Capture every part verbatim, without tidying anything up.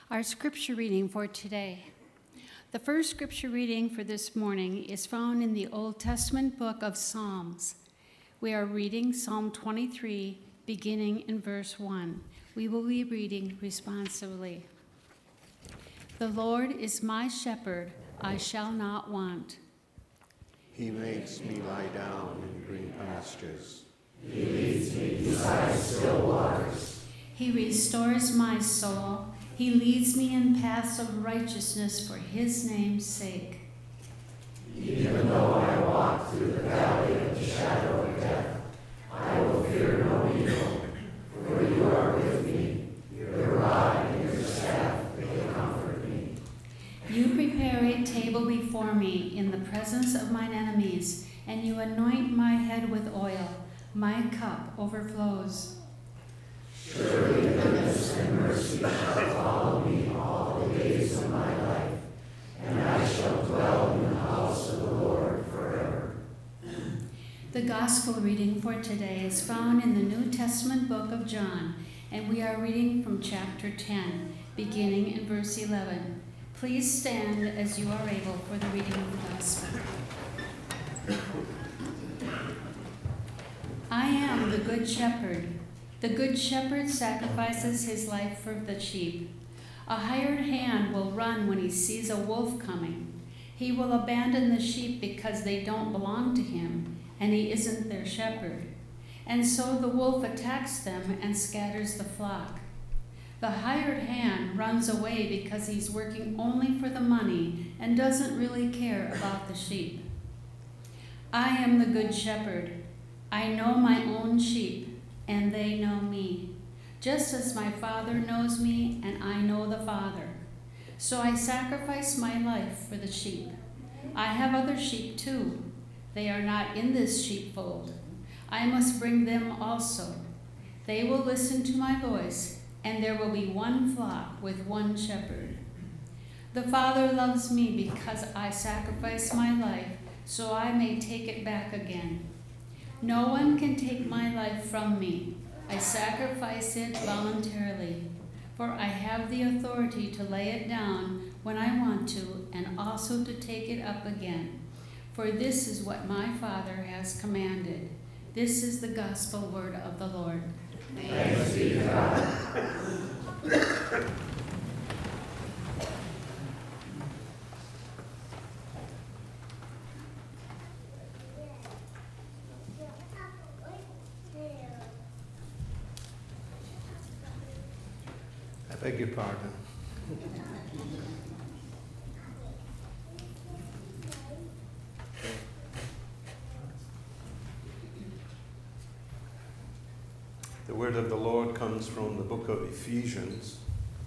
Our scripture reading for today. The first scripture reading for this morning is found in the Old Testament book of Psalms. We are reading Psalm twenty-three, beginning in verse one. We will be reading responsively. The Lord is my shepherd, I shall not want. He makes me lie down in green pastures. He leads me beside still waters. He restores my soul. He leads me in paths of righteousness for his name's sake. Even though I walk through the valley of the shadow of death, I will fear no evil, for you are with me. Your rod and your staff, they comfort me. You prepare a table before me in the presence of mine enemies, and you anoint my head with oil. My cup overflows. Surely goodness and mercy shall follow me all the days of my life, and I shall dwell in the house of the Lord forever. The gospel reading for today is found in the New Testament book of John, and we are reading from chapter ten, beginning in verse eleven. Please stand as you are able for the reading of the gospel. I am the good shepherd. The good shepherd sacrifices his life for the sheep. A hired hand will run when he sees a wolf coming. He will abandon the sheep because they don't belong to him, and he isn't their shepherd. And so the wolf attacks them and scatters the flock. The hired hand runs away because he's working only for the money and doesn't really care about the sheep. I am the good shepherd. I know my own sheep, and they know me, just as my Father knows me, and I know the Father. So I sacrifice my life for the sheep. I have other sheep too. They are not in this sheepfold. I must bring them also. They will listen to my voice, and there will be one flock with one shepherd. The Father loves me because I sacrifice my life, so I may take it back again. No one can take my life from me. I sacrifice it voluntarily, for I have the authority to lay it down when I want to, and also to take it up again. For this is what my Father has commanded. This is the gospel word of the Lord. Thanks be to God. I beg your pardon. The word of the Lord comes from the book of Ephesians.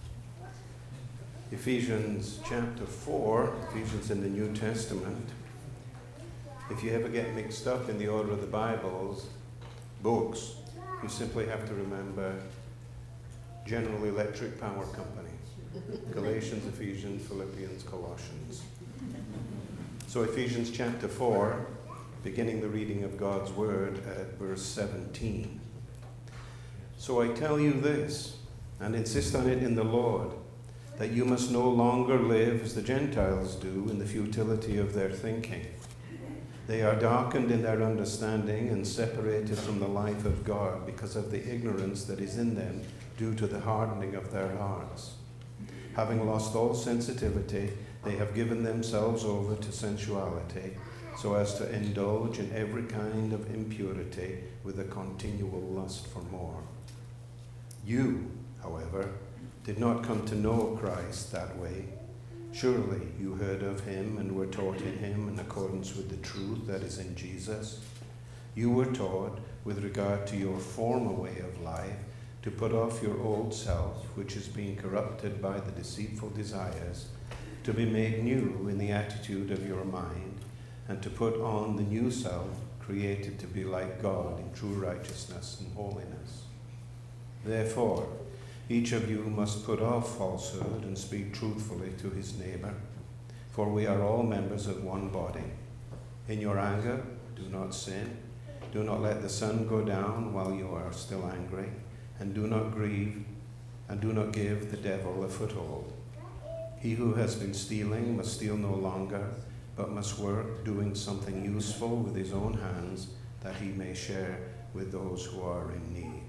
Ephesians chapter four, Ephesians in the New Testament. If you ever get mixed up in the order of the Bible's books, you simply have to remember General Electric Power Company. Galatians, Ephesians, Philippians, Colossians. So Ephesians chapter four, beginning the reading of God's word at verse seventeen. So I tell you this, and insist on it in the Lord, that you must no longer live as the Gentiles do in the futility of their thinking. They are darkened in their understanding and separated from the life of God because of the ignorance that is in them due to the hardening of their hearts. Having lost all sensitivity, they have given themselves over to sensuality, so as to indulge in every kind of impurity with a continual lust for more. You, however, did not come to know Christ that way. Surely you heard of him and were taught in him in accordance with the truth that is in Jesus. You were taught, with regard to your former way of life, to put off your old self, which is being corrupted by the deceitful desires, to be made new in the attitude of your mind, and to put on the new self, created to be like God in true righteousness and holiness. Therefore, each of you must put off falsehood and speak truthfully to his neighbor, for we are all members of one body. In your anger, do not sin. Do not let the sun go down while you are still angry, and do not grieve and do not give the devil a foothold. He who has been stealing must steal no longer, but must work doing something useful with his own hands, that he may share with those who are in need.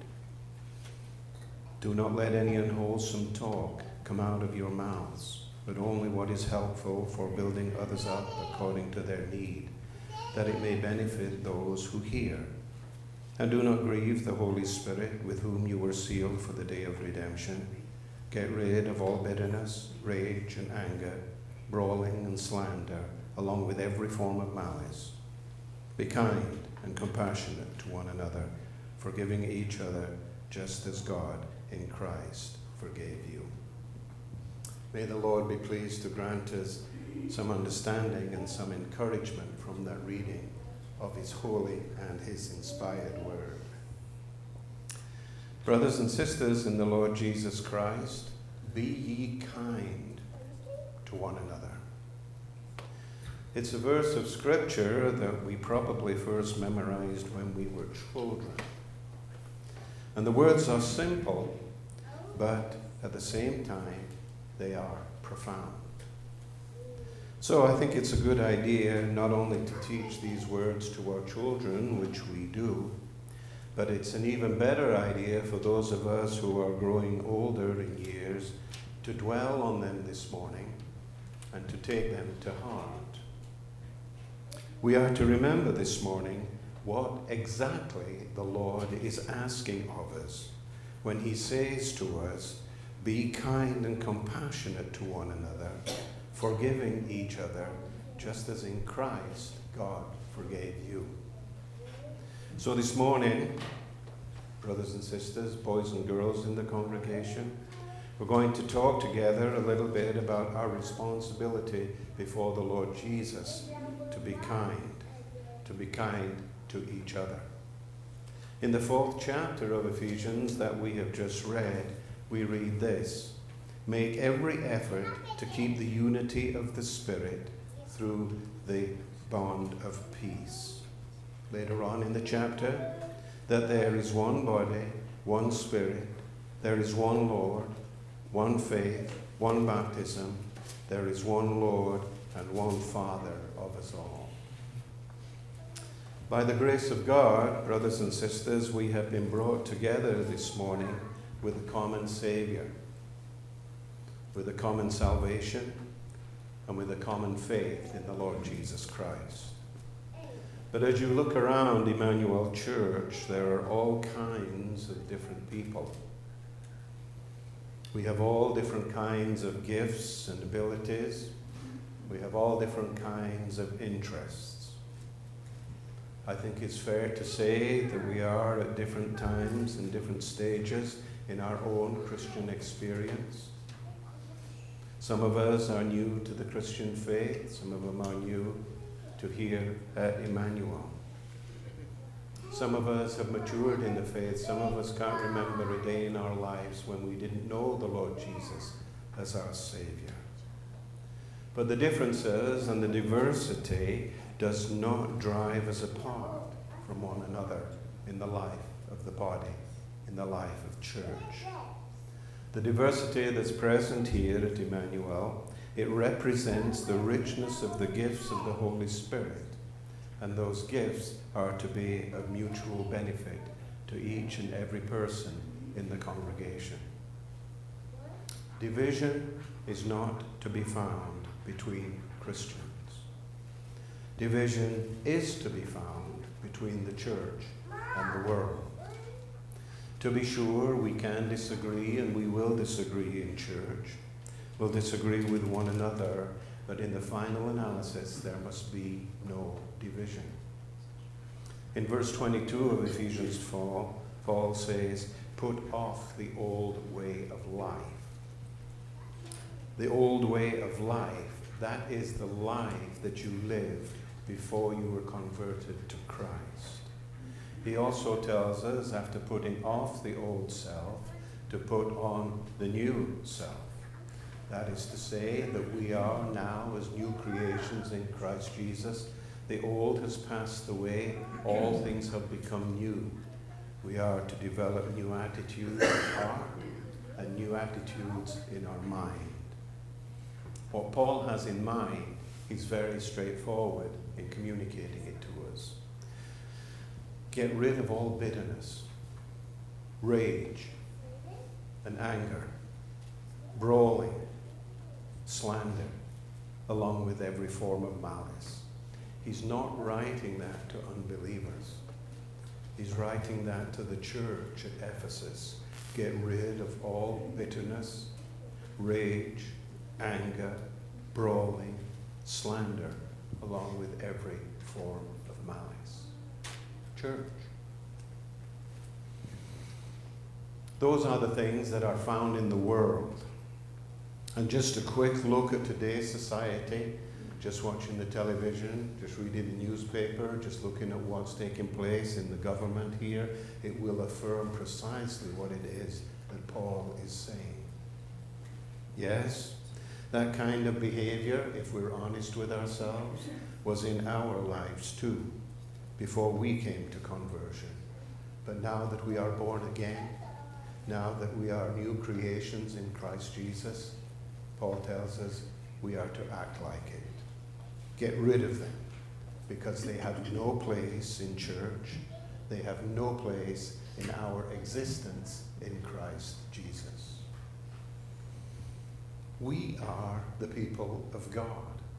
Do not let any unwholesome talk come out of your mouths, but only what is helpful for building others up according to their need, that it may benefit those who hear. And do not grieve the Holy Spirit, with whom you were sealed for the day of redemption. Get rid of all bitterness, rage and anger, brawling and slander, along with every form of malice. Be kind and compassionate to one another, forgiving each other, just as God in Christ forgave you. May the Lord be pleased to grant us some understanding and some encouragement from that reading of his holy and his inspired word. Brothers and sisters in the Lord Jesus Christ, be ye kind to one another. It's a verse of scripture that we probably first memorized when we were children. And the words are simple, but at the same time, they are profound. So I think it's a good idea not only to teach these words to our children, which we do, but it's an even better idea for those of us who are growing older in years to dwell on them this morning and to take them to heart. We are to remember this morning what exactly the Lord is asking of us when he says to us, be kind and compassionate to one another, forgiving each other, just as in Christ God forgave you. So this morning, brothers and sisters, boys and girls in the congregation, we're going to talk together a little bit about our responsibility before the Lord Jesus to be kind, to be kind to each other. In the fourth chapter of Ephesians that we have just read, we read this: make every effort to keep the unity of the Spirit through the bond of peace. Later on in the chapter, that there is one body, one Spirit, there is one Lord, one faith, one baptism, there is one Lord and one Father of us all. By the grace of God, brothers and sisters, we have been brought together this morning with a common Savior, with a common salvation, and with a common faith in the Lord Jesus Christ. But as you look around Emmanuel Church, there are all kinds of different people. We have all different kinds of gifts and abilities. We have all different kinds of interests. I think it's fair to say that we are at different times and different stages in our own Christian experience. Some of us are new to the Christian faith. Some of them are new to here at Emmanuel. Some of us have matured in the faith. Some of us can't remember a day in our lives when we didn't know the Lord Jesus as our Savior. But the differences and the diversity does not drive us apart from one another in the life of the body, in the life of church. The diversity that's present here at Emmanuel, it represents the richness of the gifts of the Holy Spirit. And those gifts are to be of mutual benefit to each and every person in the congregation. Division is not to be found between Christians. Division is to be found between the church and the world. To be sure, we can disagree and we will disagree in church. We'll disagree with one another, but in the final analysis, there must be no division. In verse twenty-two of Ephesians four, Paul says, put off the old way of life. The old way of life, that is the life that you lived before you were converted to Christ. He also tells us, after putting off the old self, to put on the new self. That is to say that we are now as new creations in Christ Jesus. The old has passed away, all things have become new. We are to develop new attitudes of heart and new attitudes in our mind. What Paul has in mind, he's very straightforward in communicating it to us. Get rid of all bitterness, rage, and anger, brawling, slander, along with every form of malice. He's not writing that to unbelievers. He's writing that to the church at Ephesus. Get rid of all bitterness, rage, anger, brawling, slander, along with every form of malice. Church. Those are the things that are found in the world. And just a quick look at today's society, just watching the television, just reading the newspaper, just looking at what's taking place in the government here, it will affirm precisely what it is that Paul is saying. Yes, that kind of behavior, if we're honest with ourselves, was in our lives too, before we came to conversion. But now that we are born again, now that we are new creations in Christ Jesus, Paul tells us we are to act like it. Get rid of them, because they have no place in church. They have no place in our existence in Christ Jesus. We are the people of God.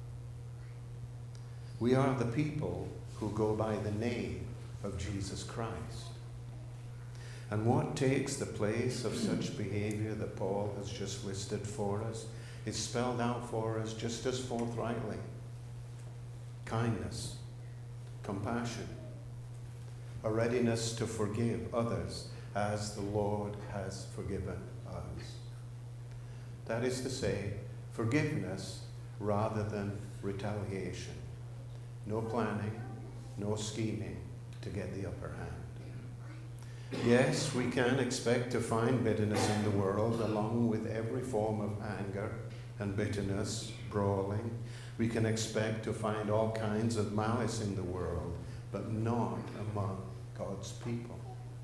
We are the people who go by the name of Jesus Christ. And what takes the place of such behavior that Paul has just listed for us is spelled out for us just as forthrightly. Kindness, compassion, a readiness to forgive others as the Lord has forgiven us. That is to say, forgiveness rather than retaliation. No planning, no scheming to get the upper hand. Yes, we can expect to find bitterness in the world, along with every form of anger and bitterness, brawling. We can expect to find all kinds of malice in the world, but not among God's people.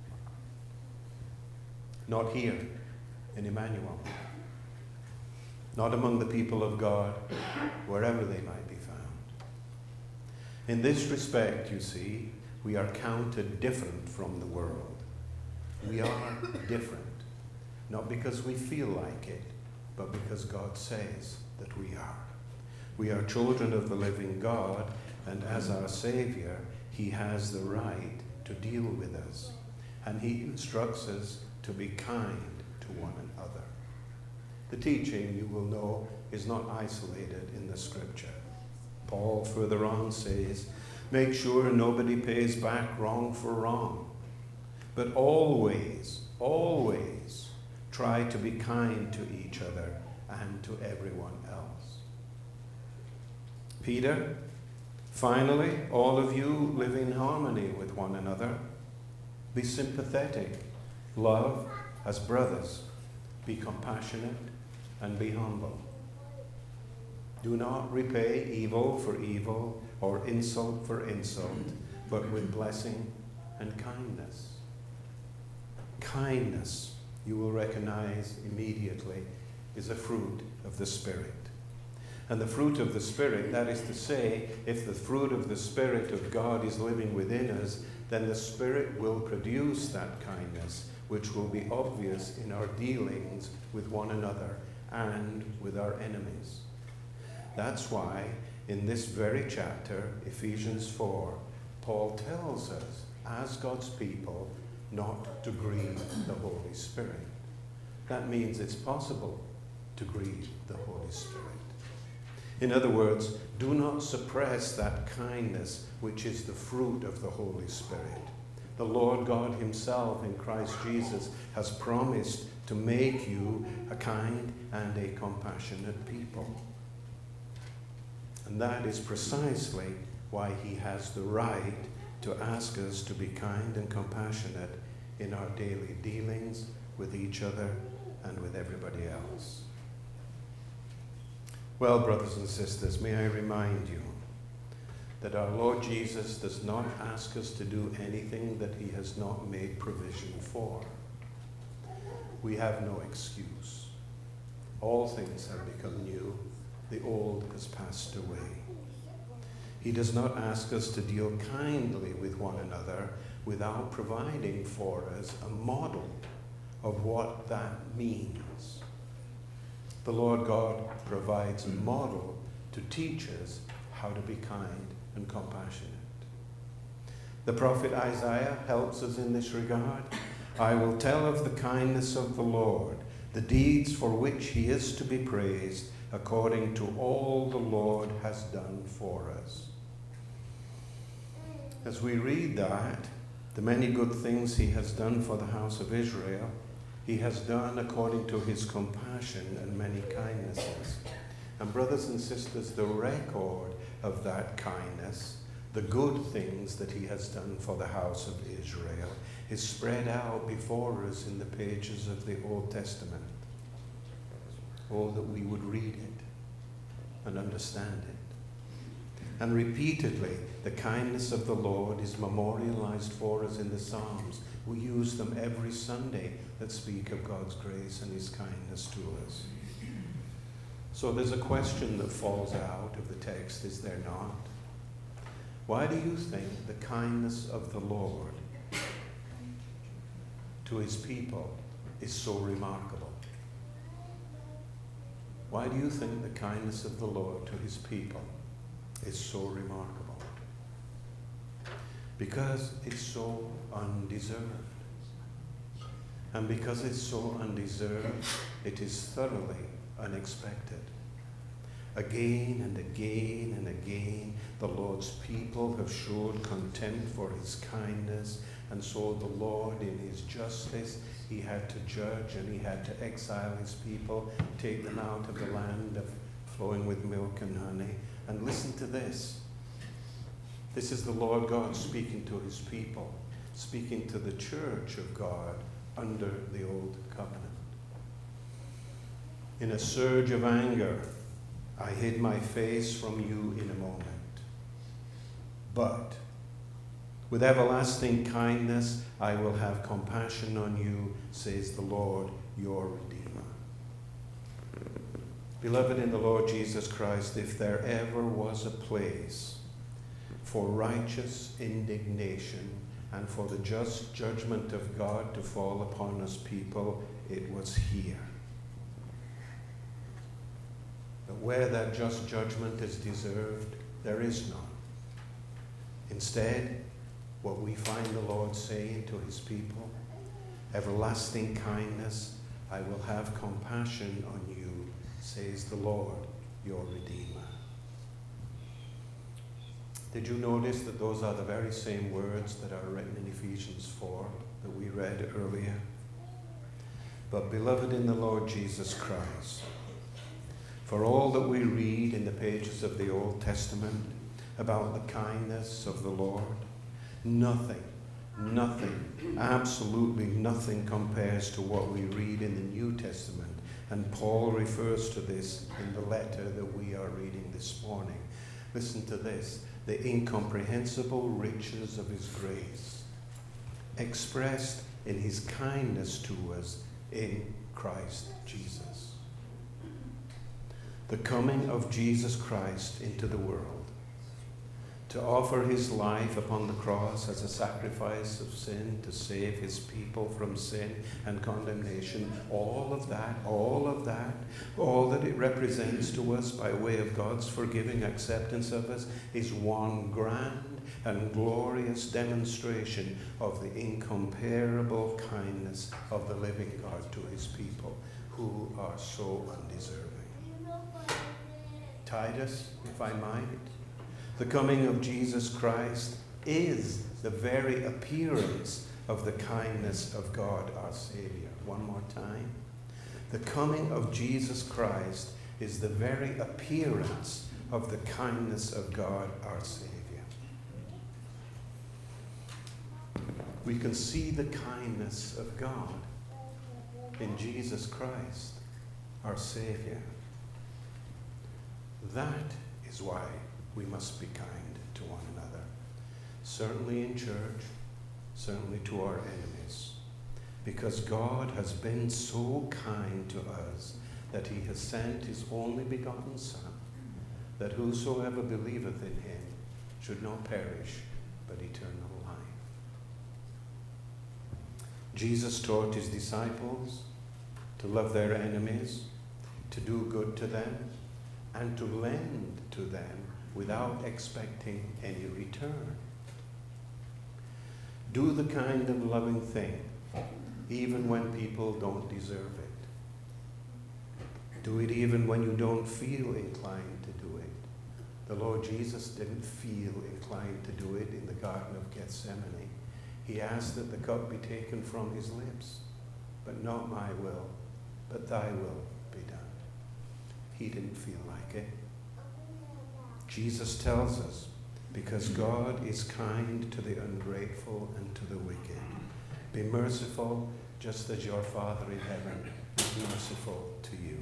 Not here in Emmanuel. Not among the people of God, wherever they might be found. In this respect, you see, we are counted different from the world. We are different, not because we feel like it, but because God says that we are. We are children of the living God, and as our Savior, He has the right to deal with us. And He instructs us to be kind to one another. The teaching, you will know, is not isolated in the Scripture. Paul further on says, make sure nobody pays back wrong for wrong. But always, always try to be kind to each other and to everyone else. Peter, finally, all of you live in harmony with one another. Be sympathetic. Love as brothers. Be compassionate and be humble. Do not repay evil for evil or insult for insult, but with blessing and kindness. Kindness, you will recognize immediately, is a fruit of the Spirit. And the fruit of the Spirit, that is to say, if the fruit of the Spirit of God is living within us, then the Spirit will produce that kindness, which will be obvious in our dealings with one another and with our enemies. That's why in this very chapter, Ephesians four, Paul tells us, as God's people, not to grieve the Holy Spirit. That means it's possible to grieve the Holy Spirit. In other words, do not suppress that kindness which is the fruit of the Holy Spirit. The Lord God Himself in Christ Jesus has promised to make you a kind and a compassionate people. And that is precisely why He has the right to ask us to be kind and compassionate in our daily dealings with each other and with everybody else. Well, brothers and sisters, may I remind you that our Lord Jesus does not ask us to do anything that He has not made provision for. We have no excuse. All things have become new. The old has passed away. He does not ask us to deal kindly with one another without providing for us a model of what that means. The Lord God provides a model to teach us how to be kind and compassionate. The prophet Isaiah helps us in this regard. I will tell of the kindness of the Lord, the deeds for which he is to be praised, according to all the Lord has done for us. As we read that, the many good things he has done for the house of Israel, he has done according to his compassion and many kindnesses. And brothers and sisters, the record of that kindness, the good things that he has done for the house of Israel, is spread out before us in the pages of the Old Testament. Oh, that we would read it and understand it. And repeatedly, the kindness of the Lord is memorialized for us in the Psalms. We use them every Sunday that speak of God's grace and his kindness to us. So there's a question that falls out of the text, is there not? Why do you think the kindness of the Lord to his people is so remarkable? Why do you think the kindness of the Lord to his people is so remarkable? Because it's so undeserved. And because it's so undeserved, it is thoroughly unexpected. Again and again and again, the Lord's people have showed contempt for his kindness, and so the Lord, in his justice, he had to judge and he had to exile his people, take them out of the land of flowing with milk and honey. And listen to this. This is the Lord God speaking to his people, speaking to the church of God under the old covenant. In a surge of anger, I hid my face from you in a moment. But with everlasting kindness, I will have compassion on you, says the Lord, your Redeemer. Beloved in the Lord Jesus Christ, if there ever was a place for righteous indignation and for the just judgment of God to fall upon us people, it was here. But where that just judgment is deserved, there is none. Instead, what we find the Lord saying to his people, everlasting kindness, I will have compassion on you, says the Lord, your Redeemer. Did you notice that those are the very same words that are written in Ephesians four that we read earlier? But beloved in the Lord Jesus Christ, for all that we read in the pages of the Old Testament about the kindness of the Lord, nothing, nothing, absolutely nothing compares to what we read in the New Testament. And Paul refers to this in the letter that we are reading this morning. Listen to this. The incomprehensible riches of his grace, expressed in his kindness to us in Christ Jesus. The coming of Jesus Christ into the world, to offer his life upon the cross as a sacrifice of sin, to save his people from sin and condemnation, all of that, all of that, all that it represents to us by way of God's forgiving acceptance of us is one grand and glorious demonstration of the incomparable kindness of the living God to his people who are so undeserving. Titus, if I might, the coming of Jesus Christ is the very appearance of the kindness of God our Savior. One more time. The coming of Jesus Christ is the very appearance of the kindness of God our Savior. We can see the kindness of God in Jesus Christ our Savior. That is why we must be kind to one another. Certainly in church, certainly to our enemies. Because God has been so kind to us that he has sent his only begotten Son, that whosoever believeth in him should not perish, but eternal life. Jesus taught his disciples to love their enemies, to do good to them, and to lend to them without expecting any return. Do the kind of loving thing, even when people don't deserve it. Do it even when you don't feel inclined to do it. The Lord Jesus didn't feel inclined to do it in the Garden of Gethsemane. He asked that the cup be taken from his lips, but not my will, but thy will be done. He didn't feel like it. Jesus tells us, because God is kind to the ungrateful and to the wicked. Be merciful just as your Father in heaven is merciful to you.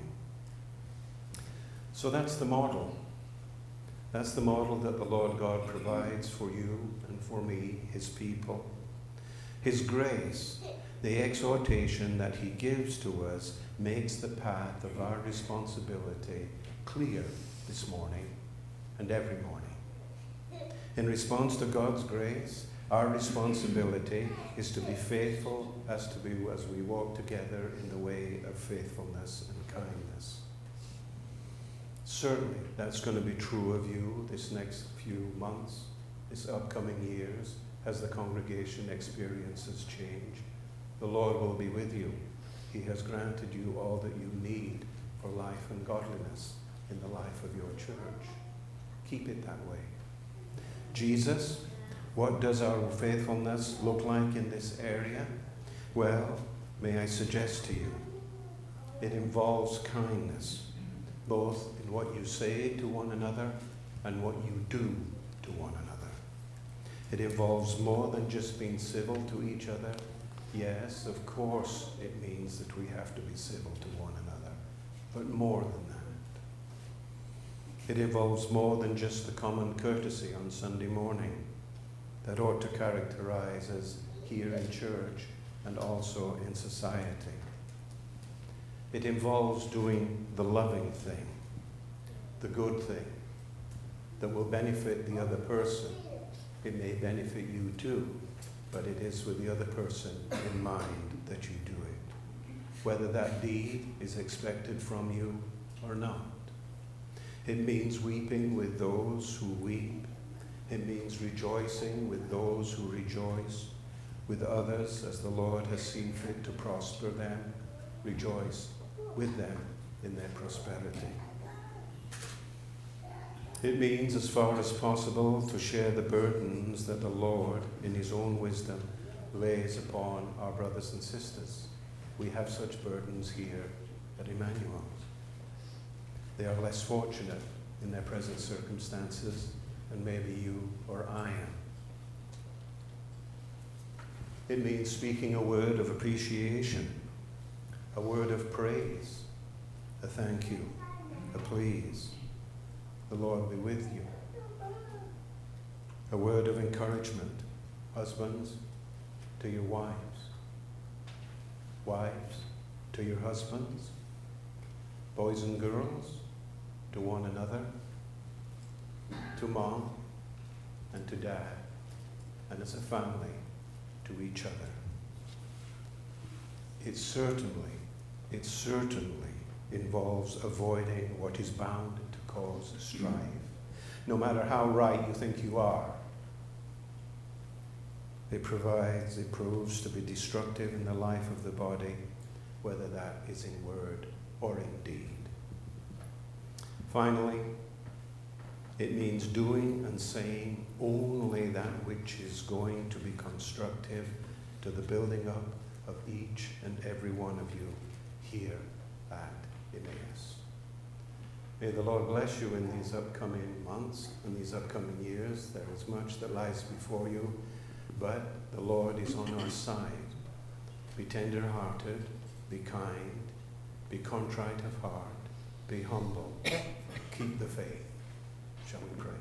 So that's the model. That's the model that the Lord God provides for you and for me, his people. His grace, the exhortation that he gives to us, makes the path of our responsibility clear this morning and every morning. In response to God's grace, our responsibility is to be faithful as to be as we walk together in the way of faithfulness and kindness. Certainly, that's going to be true of you this next few months, this upcoming years, as the congregation experiences change. The Lord will be with you. He has granted you all that you need for life and godliness in the life of your church. Keep it that way. Jesus, what does our faithfulness look like in this area? Well, may I suggest to you, it involves kindness, both in what you say to one another and what you do to one another. It involves more than just being civil to each other. Yes, of course, it means that we have to be civil to one another, but more than that. It involves more than just the common courtesy on Sunday morning that ought to characterize us here in church and also in society. It involves doing the loving thing, the good thing, that will benefit the other person. It may benefit you too, but it is with the other person in mind that you do it, whether that deed is expected from you or not. It means weeping with those who weep. It means rejoicing with those who rejoice, with others as the Lord has seen fit to prosper them. Rejoice with them in their prosperity. It means, as far as possible, to share the burdens that the Lord, in his own wisdom, lays upon our brothers and sisters. We have such burdens here at Emmanuel. They are less fortunate in their present circumstances than maybe you or I am. It means speaking a word of appreciation, a word of praise, a thank you, a please. The Lord be with you. A word of encouragement, husbands, to your wives. Wives, to your husbands. Boys and girls, to one another. To mom and to dad. And as a family, to each other. It certainly, it certainly involves avoiding what is bound to cause strife. No matter how right you think you are, it provides, it proves to be destructive in the life of the body, whether that is in word or in deed. Finally, it means doing and saying only that which is going to be constructive to the building up of each and every one of you here at Emmaus. May the Lord bless you in these upcoming months and these upcoming years. There is much that lies before you, but the Lord is on our side. Be tender-hearted, be kind, be contrite of heart, be humble, keep the faith. Shall we pray?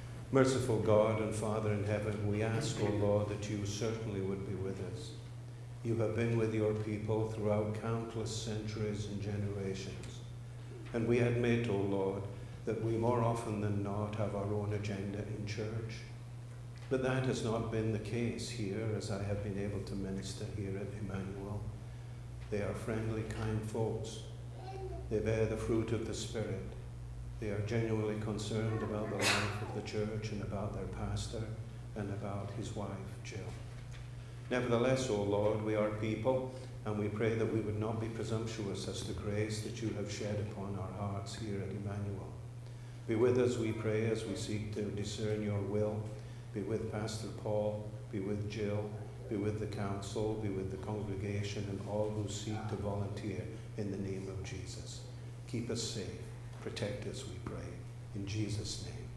Merciful God and Father in heaven, we ask, O Lord, that you certainly would be with us. You have been with your people throughout countless centuries and generations. And we admit, O Lord, that we more often than not have our own agenda in church. But that has not been the case here, as I have been able to minister here at Emmanuel. They are friendly, kind folks. They bear the fruit of the Spirit. They are genuinely concerned about the life of the church and about their pastor and about his wife, Jill. Nevertheless, O Lord, we are people, and we pray that we would not be presumptuous as the grace that you have shed upon our hearts here at Emmanuel. Be with us, we pray, as we seek to discern your will. Be with Pastor Paul, be with Jill, be with the council, be with the congregation, and all who seek to volunteer in the name of Jesus. Keep us safe. Protect us, we pray. In Jesus' name.